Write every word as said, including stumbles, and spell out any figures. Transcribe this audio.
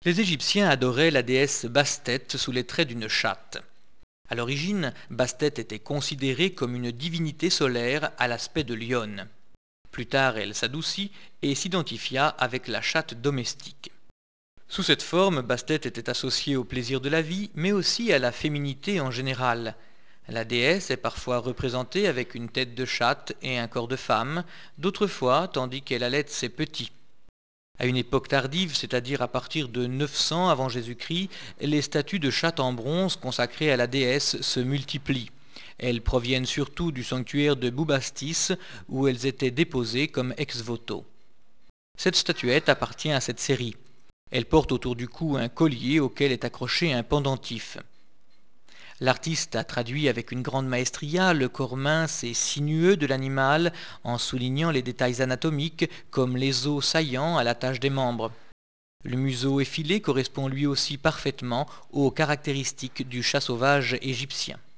Les Égyptiens adoraient la déesse Bastet sous les traits d'une chatte. À l'origine, Bastet était considérée comme une divinité solaire à l'aspect de lionne. Plus tard, elle s'adoucit et s'identifia avec la chatte domestique. Sous cette forme, Bastet était associée au plaisir de la vie, mais aussi à la féminité en général. La déesse est parfois représentée avec une tête de chatte et un corps de femme, d'autres fois tandis qu'elle allaite ses petits. À une époque tardive, c'est-à-dire à partir de neuf cents avant Jésus-Christ, les statues de chattes en bronze consacrées à la déesse se multiplient. Elles proviennent surtout du sanctuaire de Boubastis, où elles étaient déposées comme ex-voto. Cette statuette appartient à cette série. Elle porte autour du cou un collier auquel est accroché un pendentif. L'artiste a traduit avec une grande maestria le corps mince et sinueux de l'animal en soulignant les détails anatomiques comme les os saillants à l'attache des membres. Le museau effilé correspond lui aussi parfaitement aux caractéristiques du chat sauvage égyptien.